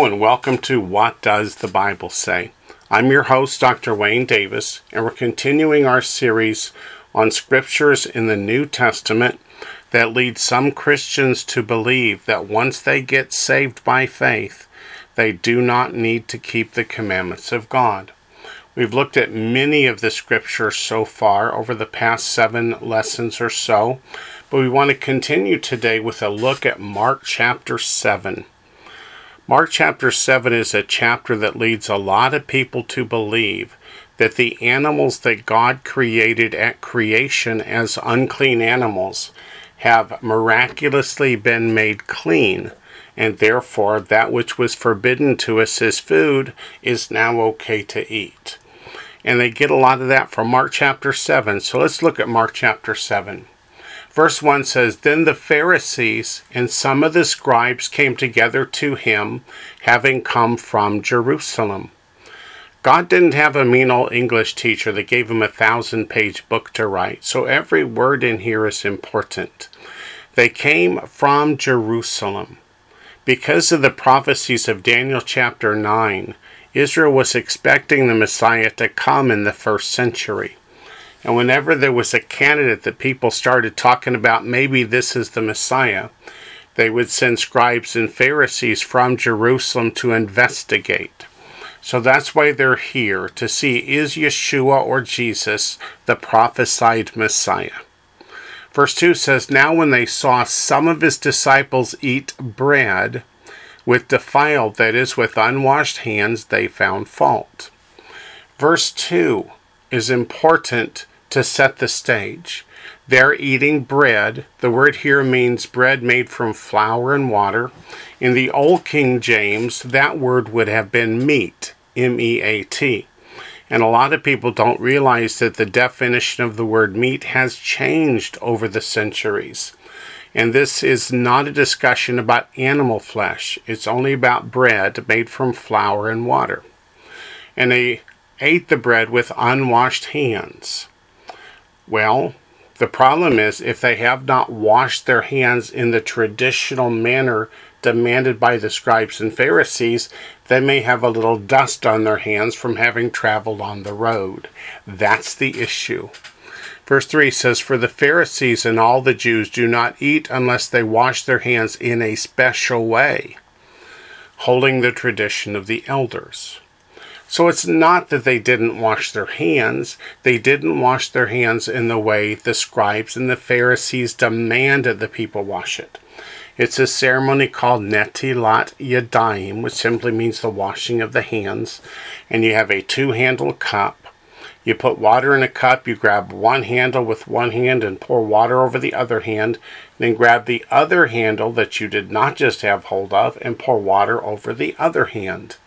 and welcome to What Does the Bible Say? I'm your host, Dr. Wayne Davis, and we're continuing our series on scriptures in the New Testament that lead some Christians to believe that once they get saved by faith, they do not need to keep the commandments of God. We've looked at many of the scriptures so far over the past 7 lessons or so, but we want to continue today with a look at Mark chapter 7. Mark chapter 7 is a chapter that leads a lot of people to believe that the animals that God created at creation as unclean animals have miraculously been made clean, and therefore that which was forbidden to us as food is now okay to eat. And they get a lot of that from Mark chapter 7. So let's look at Mark chapter 7. Verse 1 says, Then the Pharisees and some of the scribes came together to him, having come from Jerusalem. God didn't have a mean old English teacher that gave him a 1,000-page book to write, so every word in here is important. They came from Jerusalem. Because of the prophecies of Daniel chapter 9, Israel was expecting the Messiah to come in the first century. And whenever there was a candidate that people started talking about, maybe this is the Messiah, they would send scribes and Pharisees from Jerusalem to investigate. So that's why they're here, to see, is Yeshua or Jesus the prophesied Messiah? Verse 2 says, Now when they saw some of his disciples eat bread with defiled, that is, with unwashed hands, they found fault. Verse 2 is important to set the stage. They're eating bread. The word here means bread made from flour and water. In the Old King James, that word would have been meat, M-E-A-T. And a lot of people don't realize that the definition of the word meat has changed over the centuries. And this is not a discussion about animal flesh. It's only about bread made from flour and water. And they ate the bread with unwashed hands. Well, the problem is if they have not washed their hands in the traditional manner demanded by the scribes and Pharisees, they may have a little dust on their hands from having traveled on the road. That's the issue. Verse 3 says, For the Pharisees and all the Jews do not eat unless they wash their hands in a special way, holding the tradition of the elders. So it's not that they didn't wash their hands. They didn't wash their hands in the way the scribes and the Pharisees demanded the people wash it. It's a ceremony called Netilat Yadayim, which simply means the washing of the hands. And you have a 2-handled cup. You put water in a cup, you grab one handle with one hand and pour water over the other hand. Then grab the other handle that you did not just have hold of and pour water over the other hand.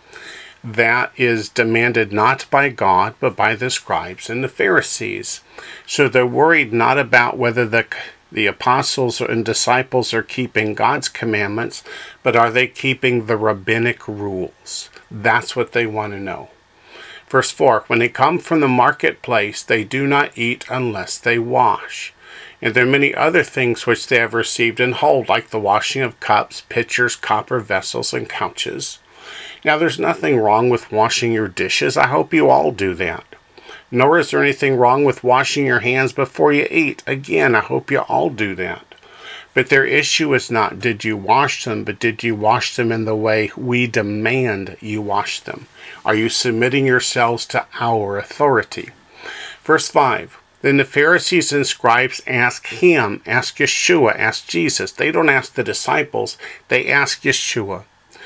That is demanded not by God, but by the scribes and the Pharisees. So they're worried not about whether the apostles and disciples are keeping God's commandments, but are they keeping the rabbinic rules? That's what they want to know. Verse 4, When they come from the marketplace, they do not eat unless they wash. And there are many other things which they have received and hold, like the washing of cups, pitchers, copper vessels, and couches. Now, there's nothing wrong with washing your dishes. I hope you all do that. Nor is there anything wrong with washing your hands before you eat. Again, I hope you all do that. But their issue is not did you wash them, but did you wash them in the way we demand you wash them? Are you submitting yourselves to our authority? Verse 5, Then the Pharisees and scribes ask him, ask Yeshua, ask Jesus. They don't ask the disciples, they ask Yeshua.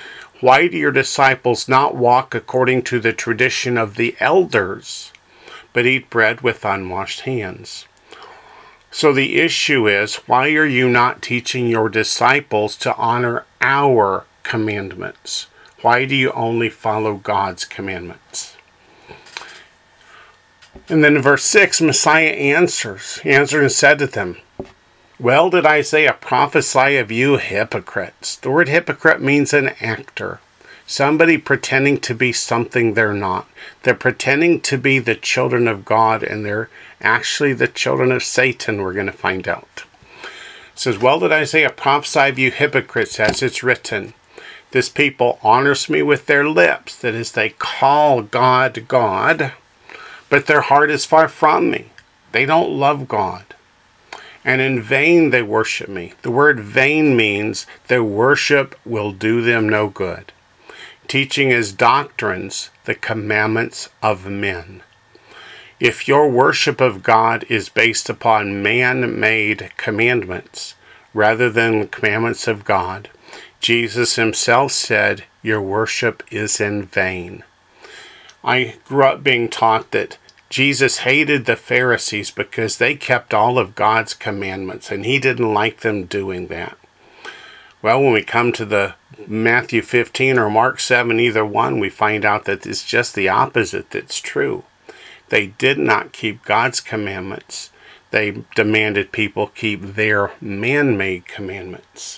Why do your disciples not walk according to the tradition of the elders, but eat bread with unwashed hands? So the issue is, why are you not teaching your disciples to honor our commandments? Why do you only follow God's commandments? And then in verse 6, Messiah answered and said to them, Well did Isaiah prophesy of you hypocrites. The word hypocrite means an actor. Somebody pretending to be something they're not. They're pretending to be the children of God, and they're actually the children of Satan, we're going to find out. It says, Well did Isaiah prophesy of you hypocrites, as it's written, This people honors me with their lips, that is, they call God, God, but their heart is far from me. They don't love God. And in vain they worship me. The word vain means their worship will do them no good. Teaching as doctrines the commandments of men. If your worship of God is based upon man-made commandments rather than the commandments of God, Jesus himself said, your worship is in vain. I grew up being taught that Jesus hated the Pharisees because they kept all of God's commandments, and he didn't like them doing that. Well, when we come to the Matthew 15 or Mark 7, either one, we find out that it's just the opposite that's true. They did not keep God's commandments. They demanded people keep their man-made commandments.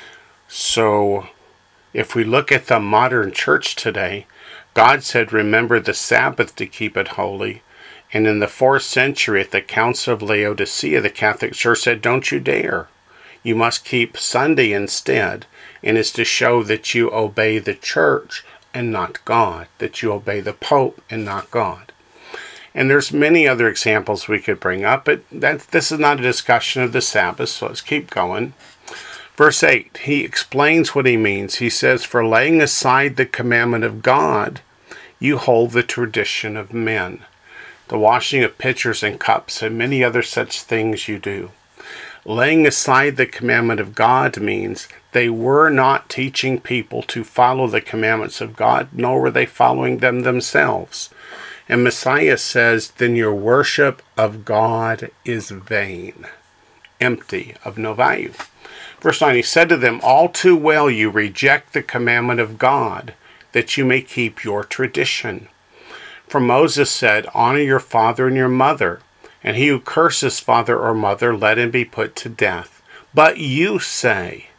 So, if we look at the modern church today, God said, remember the Sabbath to keep it holy. And in the 4th century, at the Council of Laodicea, the Catholic Church said, don't you dare. You must keep Sunday instead. And it's to show that you obey the church and not God. That you obey the Pope and not God. And there's many other examples we could bring up, but this is not a discussion of the Sabbath, so let's keep going. Verse 8, he explains what he means. He says, for laying aside the commandment of God, you hold the tradition of men. The washing of pitchers and cups, and many other such things you do. Laying aside the commandment of God means they were not teaching people to follow the commandments of God, nor were they following them themselves. And Messiah says, then your worship of God is vain, empty, of no value. Verse 9, he said to them, all too well you reject the commandment of God, that you may keep your tradition. For Moses said, honor your father and your mother, and he who curses father or mother, let him be put to death. But you say,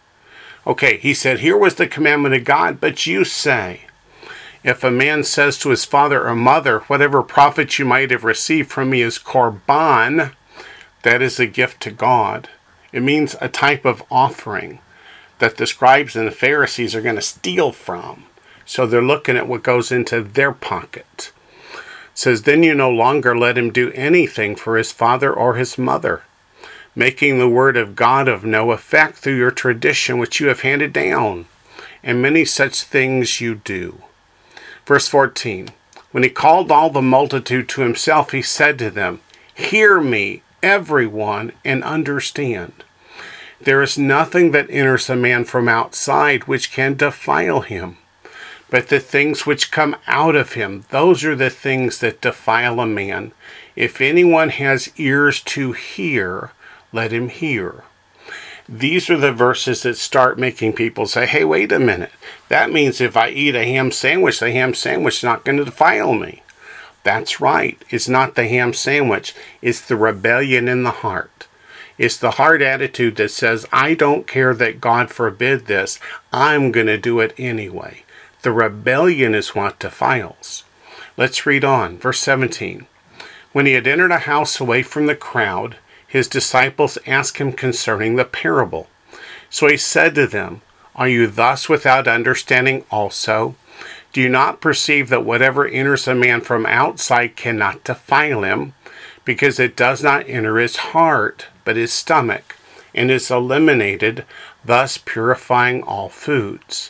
okay, he said, here was the commandment of God, but you say, if a man says to his father or mother, whatever profit you might have received from me is korban, that is a gift to God. It means a type of offering that the scribes and the Pharisees are going to steal from. So they're looking at what goes into their pocket. It says, then you no longer let him do anything for his father or his mother, making the word of God of no effect through your tradition which you have handed down, and many such things you do. Verse 14, when he called all the multitude to himself, he said to them, hear me, everyone, and understand. There is nothing that enters a man from outside which can defile him. But the things which come out of him, those are the things that defile a man. If anyone has ears to hear, let him hear. These are the verses that start making people say, hey, wait a minute. That means if I eat a ham sandwich, the ham sandwich is not going to defile me. That's right. It's not the ham sandwich. It's the rebellion in the heart. It's the heart attitude that says, I don't care that God forbid this. I'm going to do it anyway. The rebellion is what defiles. Let's read on. Verse 17. When he had entered a house away from the crowd, his disciples asked him concerning the parable. So he said to them, are you thus without understanding also? Do you not perceive that whatever enters a man from outside cannot defile him, because it does not enter his heart, but his stomach, and is eliminated, thus purifying all foods?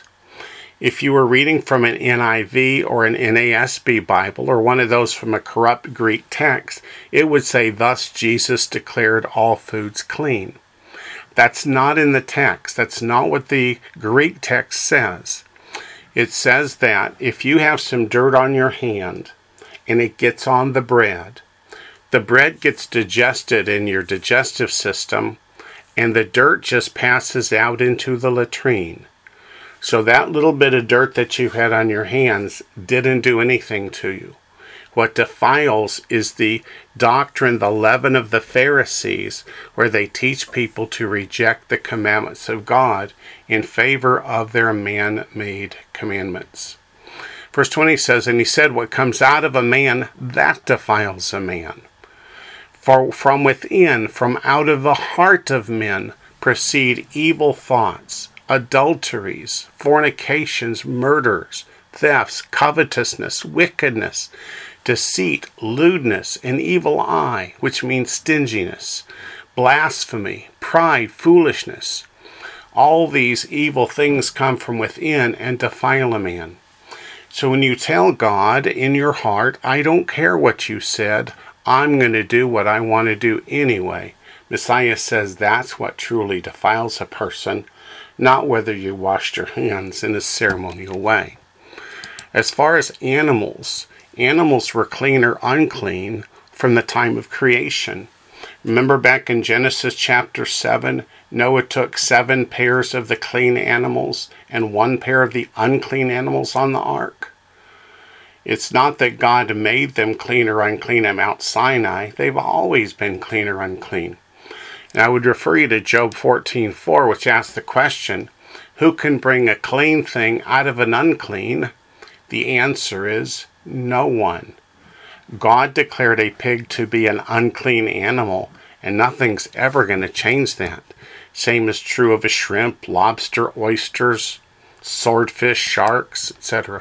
If you were reading from an NIV or an NASB Bible, or one of those from a corrupt Greek text, it would say, thus Jesus declared all foods clean. That's not in the text. That's not what the Greek text says. It says that if you have some dirt on your hand and it gets on the bread gets digested in your digestive system, and the dirt just passes out into the latrine. So that little bit of dirt that you had on your hands didn't do anything to you. What defiles is the doctrine, the leaven of the Pharisees, where they teach people to reject the commandments of God in favor of their man-made commandments. Verse 20 says, and he said, what comes out of a man, that defiles a man. For from within, from out of the heart of men, proceed evil thoughts, adulteries, fornications, murders, thefts, covetousness, wickedness, deceit, lewdness, an evil eye, which means stinginess, blasphemy, pride, foolishness. All these evil things come from within and defile a man. So when you tell God in your heart, I don't care what you said, I'm going to do what I want to do anyway, Messiah says that's what truly defiles a person, not whether you washed your hands in a ceremonial way. As far as animals were clean or unclean from the time of creation. Remember back in Genesis chapter 7, Noah took 7 pairs of the clean animals and 1 pair of the unclean animals on the ark. It's not that God made them clean or unclean at Mount Sinai. They've always been clean or unclean. And I would refer you to Job 14:4, which asks the question, who can bring a clean thing out of an unclean? The answer is no one. God declared a pig to be an unclean animal, and nothing's ever going to change that. Same is true of a shrimp, lobster, oysters, swordfish, sharks, etc.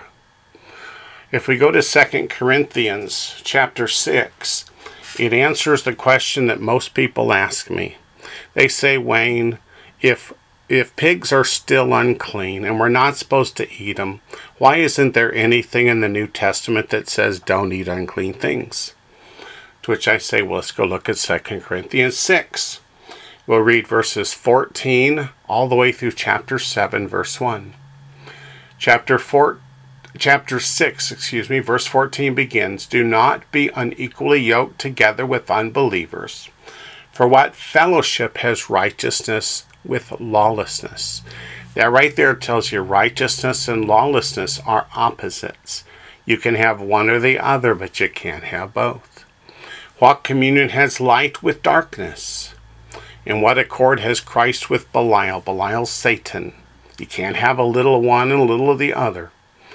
If we go to 2 Corinthians chapter 6, it answers the question that most people ask me. They say, Wayne, if pigs are still unclean and we're not supposed to eat them, why isn't there anything in the New Testament that says don't eat unclean things? To which I say, well, let's go look at 2 Corinthians 6. We'll read verses 14 all the way through chapter 7, verse 1. Chapter 6, verse 14 begins, do not be unequally yoked together with unbelievers. For what fellowship has righteousness with lawlessness? That right there tells you righteousness and lawlessness are opposites. You can have one or the other, but you can't have both. What communion has light with darkness? And what accord has Christ with Belial? Belial's Satan. You can't have a little of one and a little of the other.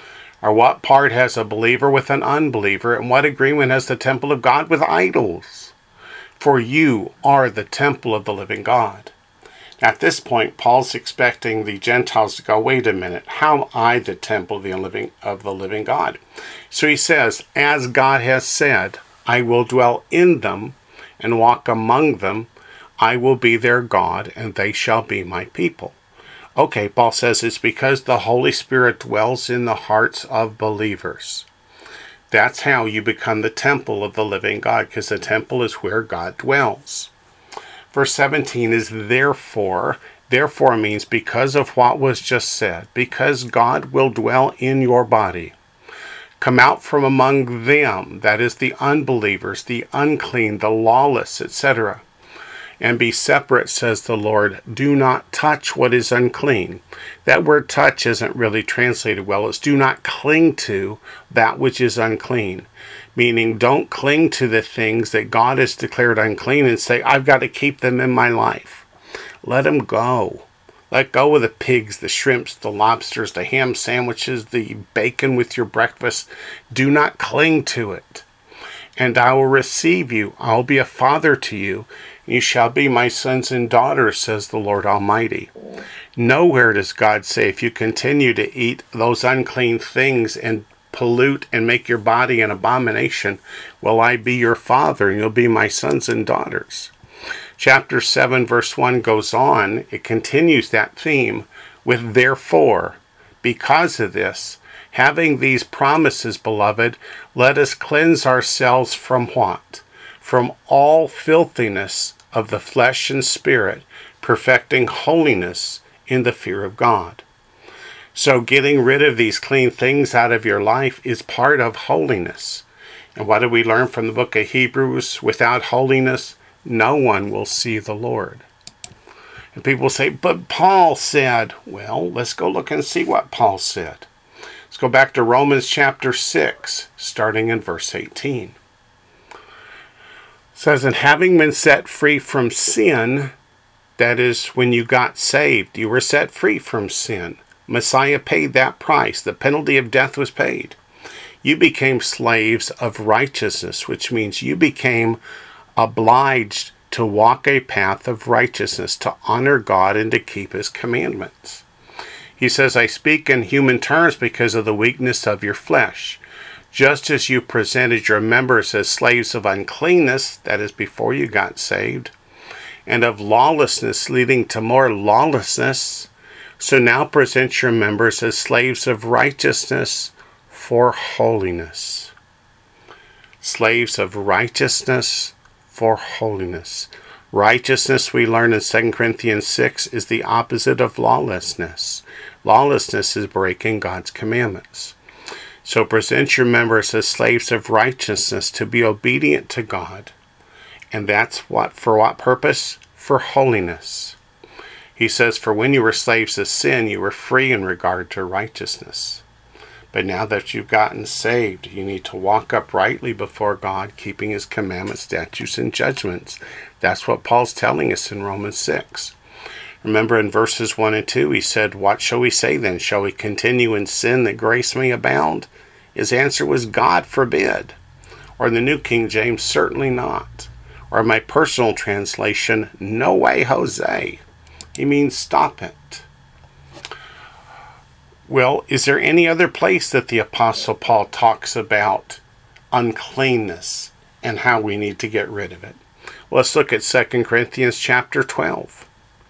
Or what part has a believer with an unbeliever? And what agreement has the temple of God with idols? For you are the temple of the living God. At this point, Paul's expecting the Gentiles to go, wait a minute, how am I the temple of the living God? So he says, as God has said, I will dwell in them and walk among them. I will be their God, and they shall be my people. Okay, Paul says it's because the Holy Spirit dwells in the hearts of believers. That's how you become the temple of the living God, because the temple is where God dwells. Verse 17 is therefore. Therefore means because of what was just said, because God will dwell in your body. Come out from among them, that is the unbelievers, the unclean, the lawless, etc. And be separate, says the Lord. Do not touch what is unclean. That word touch isn't really translated well. It's do not cling to that which is unclean. Meaning don't cling to the things that God has declared unclean and say, I've got to keep them in my life. Let them go. Let go of the pigs, the shrimps, the lobsters, the ham sandwiches, the bacon with your breakfast. Do not cling to it. And I will receive you. I will be a father to you. You shall be my sons and daughters, says the Lord Almighty. Nowhere does God say if you continue to eat those unclean things and pollute and make your body an abomination, will I be your father and you'll be my sons and daughters. Chapter 7 verse 1 goes on. It continues that theme with therefore. Because of this, having these promises, beloved, let us cleanse ourselves from what? From all filthiness of the flesh and spirit, perfecting holiness in the fear of God. So getting rid of these clean things out of your life is part of holiness. And what do we learn from the book of Hebrews? Without holiness, no one will see the Lord. And people say, but Paul said, well, let's go look and see what Paul said. Let's go back to Romans chapter 6, starting in verse 18. It says, and having been set free from sin, that is when you got saved, you were set free from sin. Messiah paid that price. The penalty of death was paid. You became slaves of righteousness, which means you became obliged to walk a path of righteousness, to honor God and to keep His commandments. He says, I speak in human terms because of the weakness of your flesh. Just as you presented your members as slaves of uncleanness, that is before you got saved, and of lawlessness leading to more lawlessness, so now present your members as slaves of righteousness for holiness. Slaves of righteousness for holiness. Righteousness, we learn in 2 Corinthians 6, is the opposite of lawlessness. Lawlessness is breaking God's commandments. So present your members as slaves of righteousness to be obedient to God. And that's for what purpose? For holiness. He says, for when you were slaves of sin, you were free in regard to righteousness. But now that you've gotten saved, you need to walk uprightly before God, keeping his commandments, statutes, and judgments. That's what Paul's telling us in Romans 6. Remember in verses 1 and 2, he said, what shall we say then? Shall we continue in sin that grace may abound? His answer was, God forbid. Or in the New King James, certainly not. Or my personal translation, no way, Jose. He means stop it. Well, is there any other place that the Apostle Paul talks about uncleanness and how we need to get rid of it? Well, let's look at 2 Corinthians chapter 12.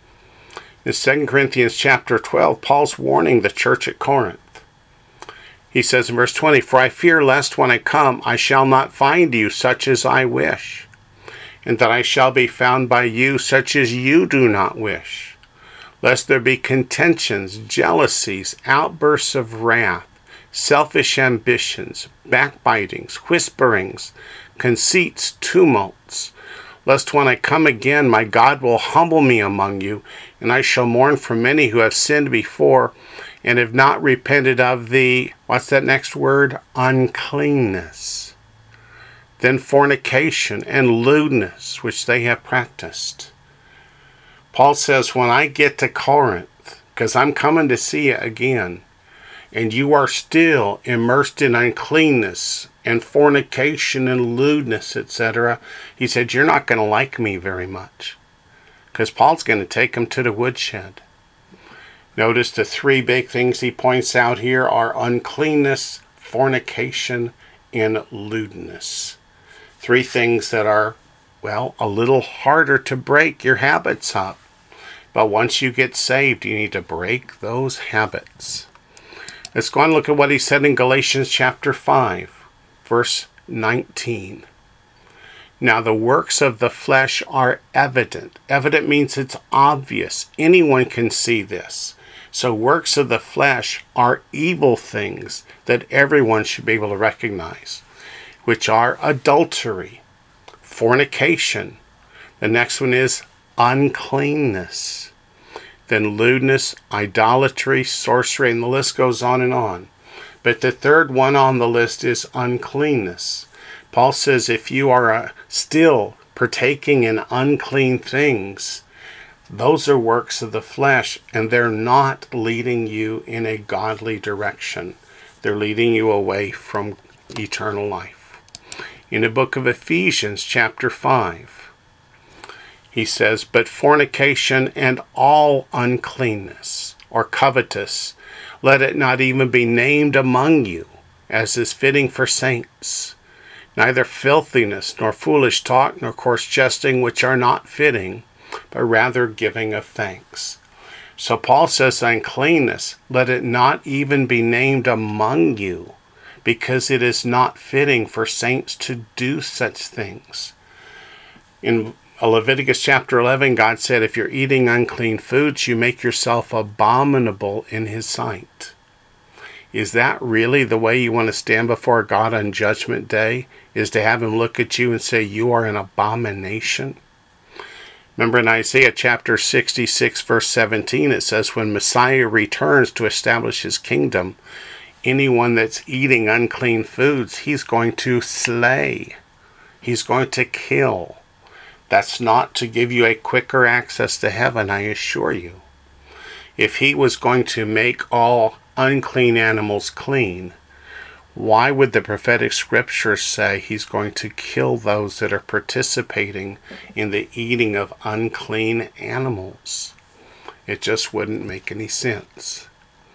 In 2 Corinthians chapter 12, Paul's warning the church at Corinth. He says in verse 20, for I fear lest when I come I shall not find you such as I wish, and that I shall be found by you such as you do not wish. Lest there be contentions, jealousies, outbursts of wrath, selfish ambitions, backbitings, whisperings, conceits, tumults. Lest when I come again, my God will humble me among you, and I shall mourn for many who have sinned before, and have not repented of the, what's that next word? Uncleanness. Then fornication and lewdness, which they have practiced. Paul says, when I get to Corinth, because I'm coming to see you again, and you are still immersed in uncleanness and fornication and lewdness, etc., he said, you're not going to like me very much. Because Paul's going to take them to the woodshed. Notice the three big things he points out here are uncleanness, fornication, and lewdness. Three things that are, well, a little harder to break your habits up. But once you get saved, you need to break those habits. Let's go on and look at what he said in Galatians chapter 5, verse 19. Now the works of the flesh are evident. Evident means it's obvious. Anyone can see this. So works of the flesh are evil things that everyone should be able to recognize, which are adultery, fornication. The next one is uncleanness. Then lewdness, idolatry, sorcery, and the list goes on and on. But the third one on the list is uncleanness. Paul says if you are still partaking in unclean things, those are works of the flesh, and they're not leading you in a godly direction. They're leading you away from eternal life. In the book of Ephesians, chapter 5, he says, but fornication and all uncleanness, or covetous, let it not even be named among you, as is fitting for saints. Neither filthiness, nor foolish talk, nor coarse jesting, which are not fitting, but rather giving of thanks. So Paul says uncleanness, let it not even be named among you, because it is not fitting for saints to do such things. In Leviticus chapter 11, God said, if you're eating unclean foods, you make yourself abominable in his sight. Is that really the way you want to stand before God on Judgment Day? Is to have him look at you and say, you are an abomination? Remember in Isaiah chapter 66, verse 17, it says, when Messiah returns to establish his kingdom, anyone that's eating unclean foods, he's going to slay. He's going to kill. That's not to give you a quicker access to heaven, I assure you. If he was going to make all unclean animals clean, why would the prophetic scriptures say he's going to kill those that are participating in the eating of unclean animals? It just wouldn't make any sense.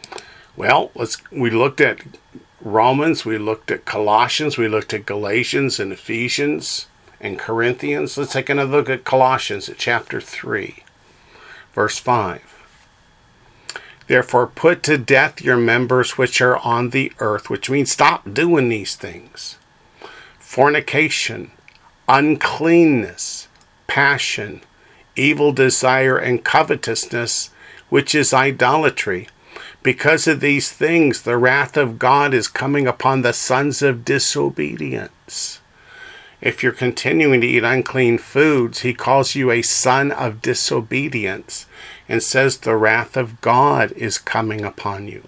Well, we looked at Romans, we looked at Colossians, we looked at Galatians and Ephesians and Corinthians. Let's take another look at Colossians at chapter 3, verse 5. Therefore put to death your members which are on the earth, which means stop doing these things. Fornication, uncleanness, passion, evil desire, and covetousness, which is idolatry. Because of these things, the wrath of God is coming upon the sons of disobedience. If you're continuing to eat unclean foods, he calls you a son of disobedience and says the wrath of God is coming upon you.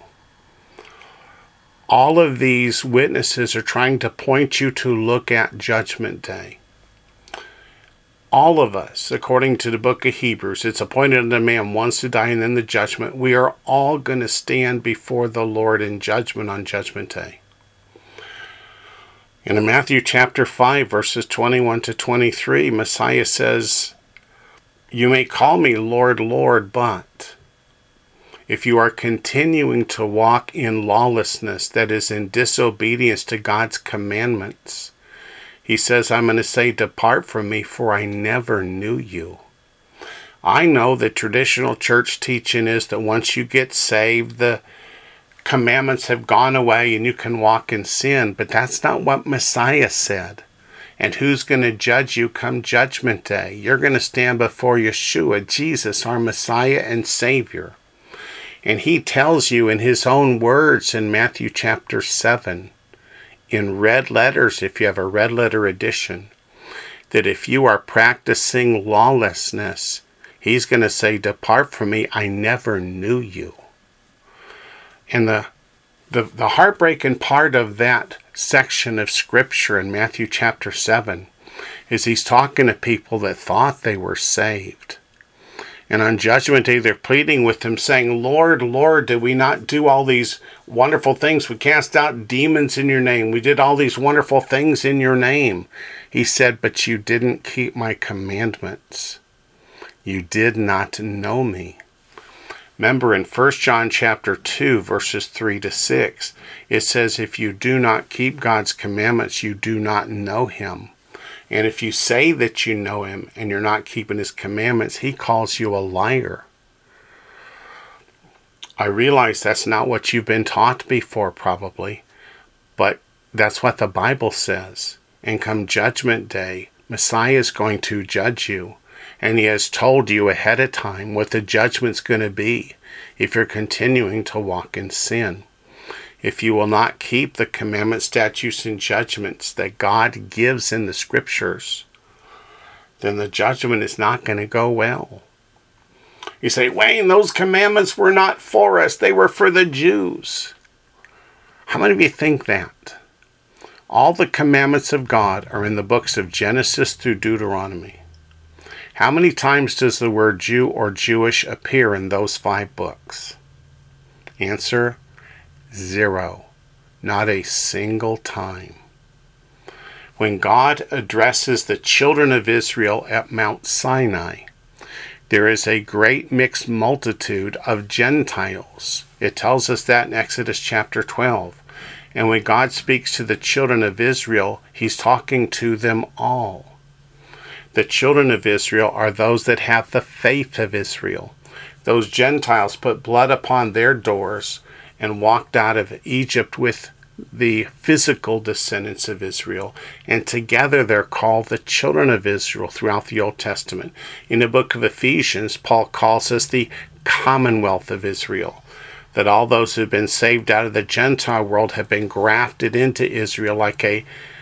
All of these witnesses are trying to point you to look at Judgment Day. All of us, according to the book of Hebrews, it's appointed unto man once to die and then the judgment. We are all going to stand before the Lord in judgment on Judgment Day. In Matthew chapter 5, verses 21 to 23, Messiah says, "You may call me Lord, Lord, but if you are continuing to walk in lawlessness, that is in disobedience to God's commandments," he says, "I'm going to say, depart from me, for I never knew you." I know that traditional church teaching is that once you get saved, the commandments have gone away and you can walk in sin, but that's not what Messiah said. And who's going to judge you come Judgment Day? You're going to stand before Yeshua, Jesus, our Messiah and Savior. And he tells you in his own words in Matthew chapter 7, in red letters, if you have a red letter edition, that if you are practicing lawlessness, he's going to say, depart from me, I never knew you. And the heartbreaking part of that section of Scripture in Matthew chapter 7 is he's talking to people that thought they were saved. And on Judgment Day, they're pleading with him, saying, Lord, Lord, did we not do all these wonderful things? We cast out demons in your name. We did all these wonderful things in your name. He said, but you didn't keep my commandments. You did not know me. Remember in 1 John chapter 2, verses 3 to 6, it says, if you do not keep God's commandments, you do not know him. And if you say that you know him and you're not keeping his commandments, he calls you a liar. I realize that's not what you've been taught before probably, but that's what the Bible says. And come Judgment Day, Messiah is going to judge you. And he has told you ahead of time what the judgment's going to be if you're continuing to walk in sin. If you will not keep the commandments, statutes, and judgments that God gives in the Scriptures, then the judgment is not going to go well. You say, Wayne, those commandments were not for us. They were for the Jews. How many of you think that? All the commandments of God are in the books of Genesis through Deuteronomy. How many times does the word Jew or Jewish appear in those 5 books? Answer, 0. Not a single time. When God addresses the children of Israel at Mount Sinai, there is a great mixed multitude of Gentiles. It tells us that in Exodus chapter 12. And when God speaks to the children of Israel, he's talking to them all. The children of Israel are those that have the faith of Israel. Those Gentiles put blood upon their doors and walked out of Egypt with the physical descendants of Israel. And together they're called the children of Israel throughout the Old Testament. In the book of Ephesians, Paul calls us the commonwealth of Israel. That all those who have been saved out of the Gentile world have been grafted into Israel like a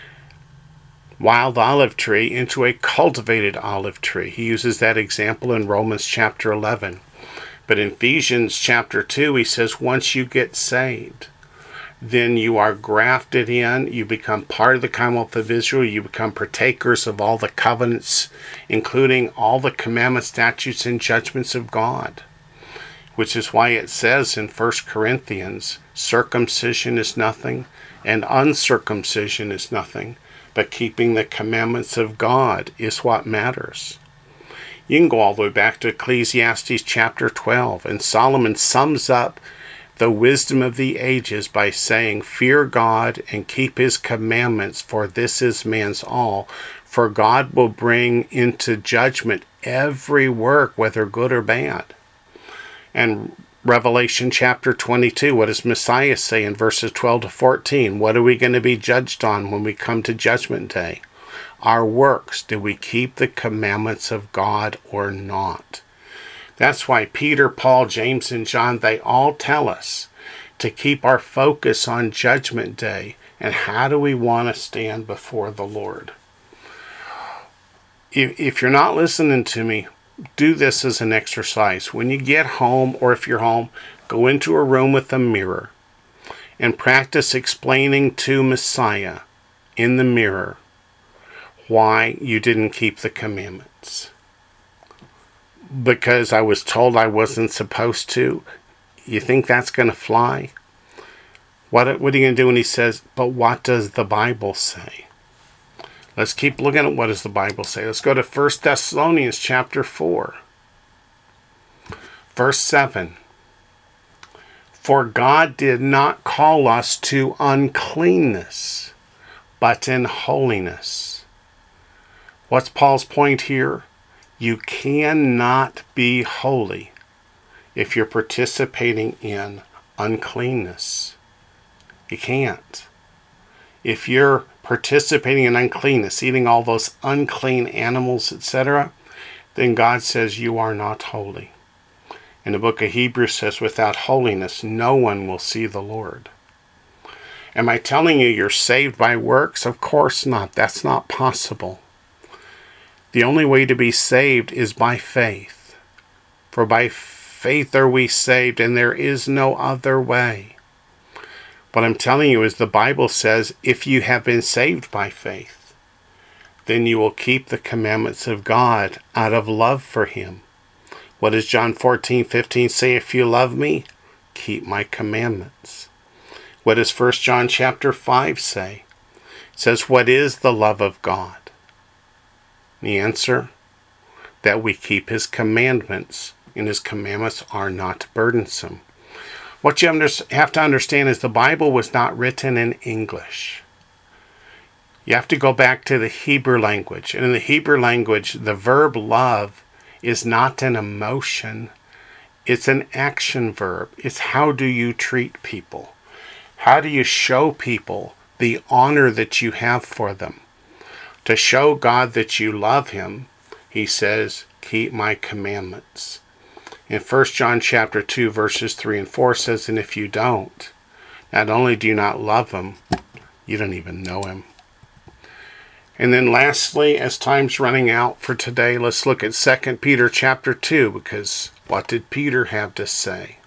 wild olive tree into a cultivated olive tree. He uses that example in Romans chapter 11. But in Ephesians chapter 2, he says, once you get saved, then you are grafted in, you become part of the commonwealth of Israel, you become partakers of all the covenants, including all the commandments, statutes, and judgments of God. Which is why it says in 1 Corinthians, circumcision is nothing, and uncircumcision is nothing, but keeping the commandments of God is what matters. You can go all the way back to Ecclesiastes chapter 12, and Solomon sums up the wisdom of the ages by saying, Fear God and keep his commandments, for this is man's all. For God will bring into judgment every work, whether good or bad. And Revelation chapter 22, what does Messiah say in verses 12 to 14? What are we going to be judged on when we come to Judgment Day? Our works. Do we keep the commandments of God or not? That's why Peter, Paul, James, and John, they all tell us to keep our focus on Judgment Day and how do we want to stand before the Lord. If you're not listening to me, do this as an exercise. When you get home, or if you're home, go into a room with a mirror and practice explaining to Messiah in the mirror why you didn't keep the commandments. Because I was told I wasn't supposed to. You think that's going to fly? What are you going to do when he says, but what does the Bible say? Let's keep looking at what does the Bible say. Let's go to 1 Thessalonians chapter 4. Verse 7. For God did not call us to uncleanness, but in holiness. What's Paul's point here? You cannot be holy if you're participating in uncleanness. You can't. If you're participating in uncleanness, eating all those unclean animals, etc., then God says you are not holy. And the book of Hebrews says, without holiness, no one will see the Lord. Am I telling you you're saved by works? Of course not. That's not possible. The only way to be saved is by faith. For by faith are we saved, and there is no other way. What I'm telling you is the Bible says if you have been saved by faith, then you will keep the commandments of God out of love for him. What does John 14:15 say? If you love me, keep my commandments. What does 1 John chapter 5 say? It says, what is the love of God? The answer, that we keep his commandments, and his commandments are not burdensome. What you have to understand is the Bible was not written in English. You have to go back to the Hebrew language. And in the Hebrew language, the verb love is not an emotion. It's an action verb. It's how do you treat people? How do you show people the honor that you have for them? To show God that you love him, he says, keep my commandments. In 1 John chapter 2, verses 3 and 4 says, and if you don't, not only do you not love him, you don't even know him. And then lastly, as time's running out for today, let's look at 2 Peter chapter 2, because what did Peter have to say?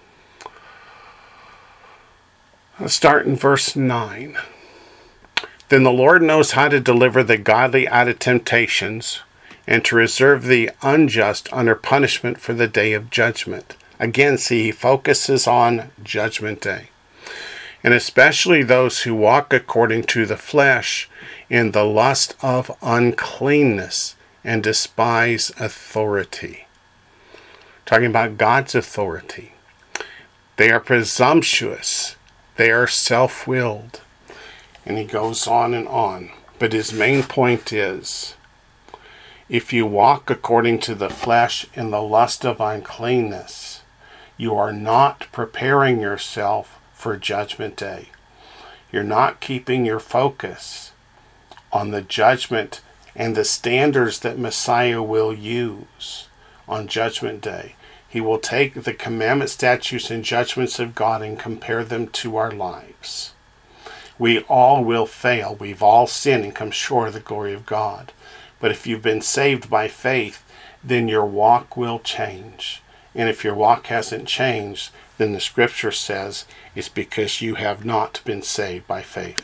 Let's start in verse 9. Then the Lord knows how to deliver the godly out of temptations, and to reserve the unjust under punishment for the day of judgment. Again, see, he focuses on Judgment Day. And especially those who walk according to the flesh in the lust of uncleanness and despise authority. Talking about God's authority. They are presumptuous. They are self-willed. And he goes on and on. But his main point is, if you walk according to the flesh in the lust of uncleanness, you are not preparing yourself for Judgment Day. You're not keeping your focus on the judgment and the standards that Messiah will use on Judgment Day. He will take the commandment, statutes, and judgments of God and compare them to our lives. We all will fail. We've all sinned and come short of the glory of God. But if you've been saved by faith, then your walk will change. And if your walk hasn't changed, then the scripture says it's because you have not been saved by faith.